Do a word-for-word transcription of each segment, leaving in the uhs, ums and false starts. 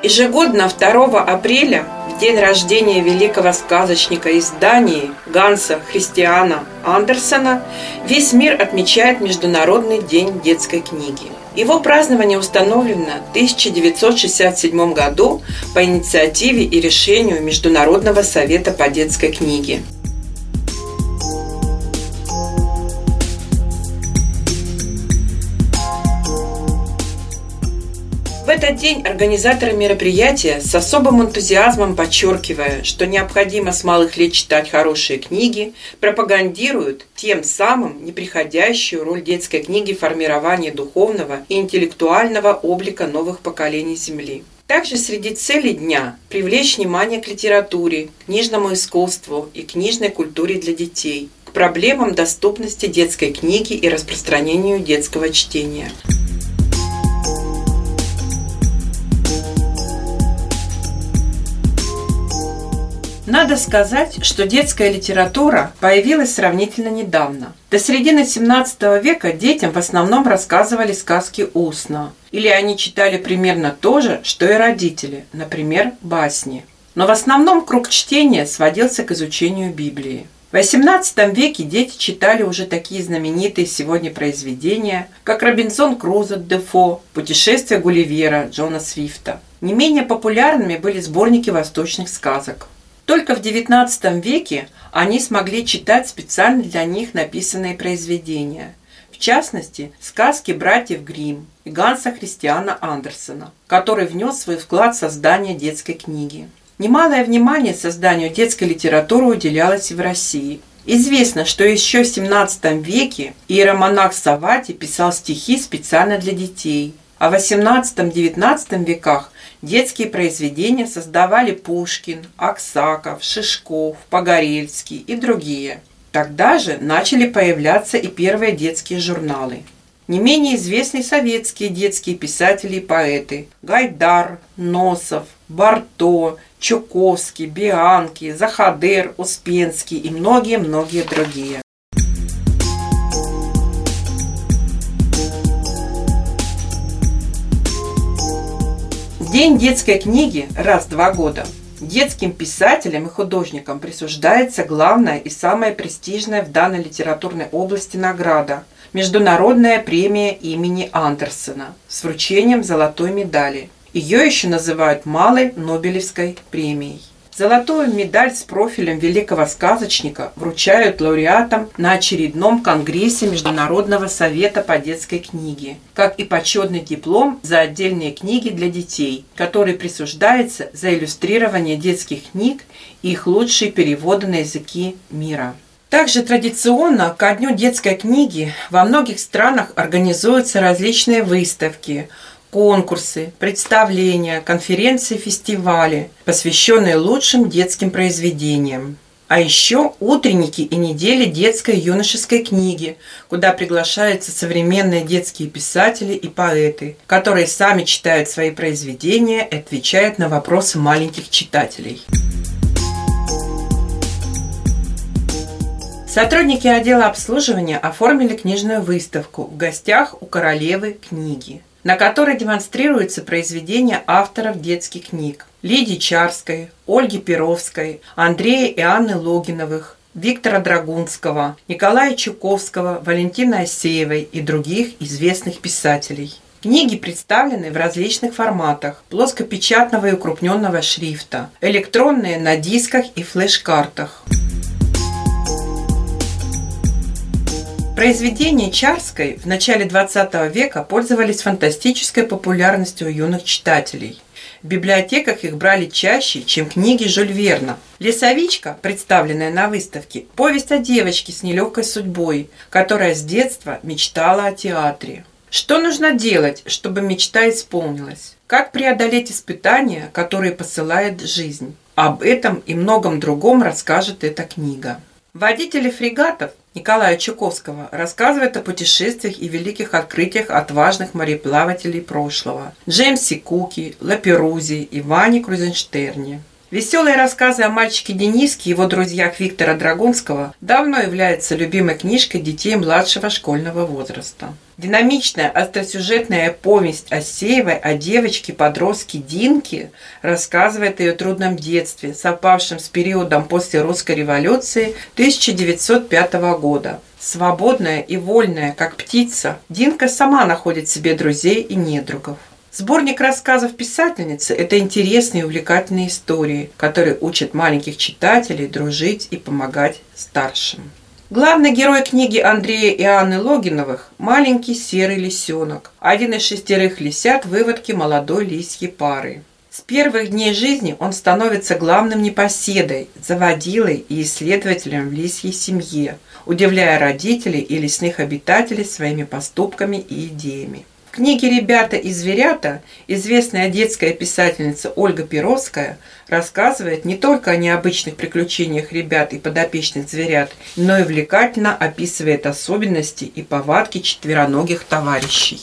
Ежегодно второго апреля, в день рождения великого сказочника из Дании Ганса Христиана Андерсена, весь мир отмечает Международный день детской книги. Его празднование установлено в тысяча девятьсот шестьдесят седьмом году по инициативе и решению Международного совета по детской книге. В этот день организаторы мероприятия с особым энтузиазмом, подчеркивая, что необходимо с малых лет читать хорошие книги, пропагандируют тем самым непреходящую роль детской книги в формировании духовного и интеллектуального облика новых поколений Земли. Также среди целей дня – привлечь внимание к литературе, книжному искусству и книжной культуре для детей, к проблемам доступности детской книги и распространению детского чтения. Надо сказать, что детская литература появилась сравнительно недавно. До середины семнадцатого века детям в основном рассказывали сказки устно, или они читали примерно то же, что и родители, например, басни. Но в основном круг чтения сводился к изучению Библии. В восемнадцатом веке дети читали уже такие знаменитые сегодня произведения, как «Робинзон Крузо» Дефо, «Путешествие Гулливера» Джона Свифта. Не менее популярными были сборники восточных сказок. Только в девятнадцатом веке они смогли читать специально для них написанные произведения. В частности, сказки братьев Гримм и Ганса Христиана Андерсена, который внес свой вклад в создание детской книги. Немалое внимание созданию детской литературы уделялось и в России. Известно, что еще в семнадцатом веке иеромонах Савватий писал стихи специально для детей, а в восемнадцатом-девятнадцатом веках детские произведения создавали Пушкин, Аксаков, Шишков, Погорельский и другие. Тогда же начали появляться и первые детские журналы. Не менее известны советские детские писатели и поэты – Гайдар, Носов, Барто, Чуковский, Бианки, Захадер, Успенский и многие-многие другие. День детской книги раз в два года. Детским писателям и художникам присуждается главная и самая престижная в данной литературной области награда – Международная премия имени Андерсена с вручением золотой медали. Ее еще называют Малой Нобелевской премией. Золотую медаль с профилем великого сказочника вручают лауреатам на очередном конгрессе Международного совета по детской книге, как и почетный диплом за отдельные книги для детей, который присуждается за иллюстрирование детских книг и их лучшие переводы на языки мира. Также традиционно ко Дню детской книги во многих странах организуются различные выставки, конкурсы, представления, конференции, фестивали, посвященные лучшим детским произведениям. А еще утренники и недели детской и юношеской книги, куда приглашаются современные детские писатели и поэты, которые сами читают свои произведения и отвечают на вопросы маленьких читателей. Сотрудники отдела обслуживания оформили книжную выставку «В гостях у королевы книги», на которой демонстрируются произведения авторов детских книг Лидии Чарской, Ольги Перовской, Андрея и Анны Логиновых, Виктора Драгунского, Николая Чуковского, Валентины Асеевой и других известных писателей. Книги представлены в различных форматах – плоскопечатного и укрупненного шрифта, электронные на дисках и флеш-картах. Произведения Чарской в начале двадцатого века пользовались фантастической популярностью у юных читателей. В библиотеках их брали чаще, чем книги Жюль Верна. «Лесовичка», представленная на выставке, повесть о девочке с нелегкой судьбой, которая с детства мечтала о театре. Что нужно делать, чтобы мечта исполнилась? Как преодолеть испытания, которые посылает жизнь? Об этом и многом другом расскажет эта книга. Водители фрегатов Николая Чуковского рассказывает о путешествиях и великих открытиях отважных мореплавателей прошлого – Джеймсе Куке, Лаперузе и Ване Крузенштерне. Веселые рассказы о мальчике Дениске и его друзьях Виктора Драгунского давно являются любимой книжкой детей младшего школьного возраста. Динамичная остросюжетная повесть Асеевой о девочке-подростке Динке рассказывает о ее трудном детстве, совпавшем с периодом после русской революции тысяча девятьсот пятого года. Свободная и вольная, как птица, Динка сама находит себе друзей и недругов. Сборник рассказов писательницы – это интересные и увлекательные истории, которые учат маленьких читателей дружить и помогать старшим. Главный герой книги Андрея и Анны Логиновых – маленький серый лисенок, один из шестерых лисят выводки молодой лисьей пары. С первых дней жизни он становится главным непоседой, заводилой и исследователем в лисьей семье, удивляя родителей и лесных обитателей своими поступками и идеями. В книге «Ребята и зверята» известная детская писательница Ольга Перовская рассказывает не только о необычных приключениях ребят и подопечных зверят, но и увлекательно описывает особенности и повадки четвероногих товарищей.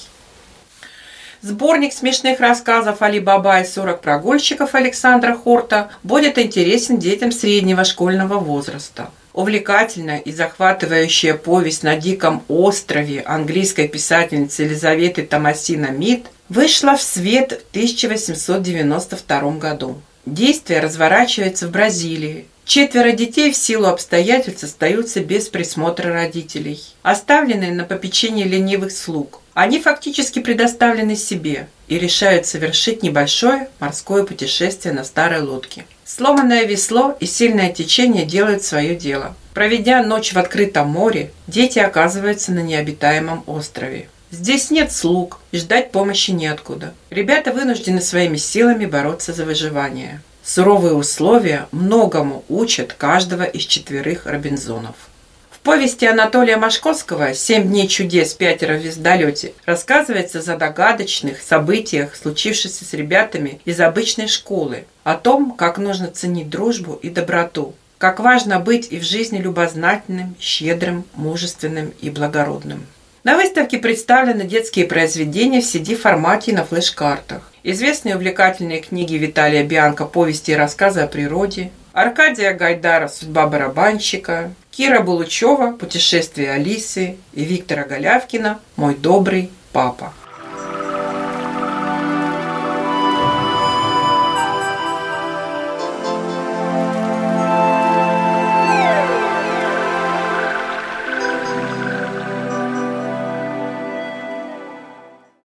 Сборник смешных рассказов «Али Баба и сорок прогульщиков» Александра Хорта будет интересен детям среднего школьного возраста. Увлекательная и захватывающая повесть на Диком острове английской писательницы Елизаветы Томасино Мид вышла в свет в тысяча восемьсот девяносто втором году. Действие разворачивается в Бразилии. Четверо детей в силу обстоятельств остаются без присмотра родителей, оставленные на попечение ленивых слуг. Они фактически предоставлены себе и решают совершить небольшое морское путешествие на старой лодке. Сломанное весло и сильное течение делают свое дело. Проведя ночь в открытом море, дети оказываются на необитаемом острове. Здесь нет слуг и ждать помощи неоткуда. Ребята вынуждены своими силами бороться за выживание. Суровые условия многому учат каждого из четверых Робинзонов. В повести Анатолия Машковского «Семь дней чудес, пятеро в звездолете» рассказывается о загадочных событиях, случившихся с ребятами из обычной школы, о том, как нужно ценить дружбу и доброту, как важно быть и в жизни любознательным, щедрым, мужественным и благородным. На выставке представлены детские произведения в си ди-формате и на флеш-картах, известные увлекательные книги Виталия Бианко «Повести и рассказы о природе», Аркадия Гайдара «Судьба барабанщика», Кира Булычева «Путешествие Алисы» и Виктора Голявкина «Мой добрый папа».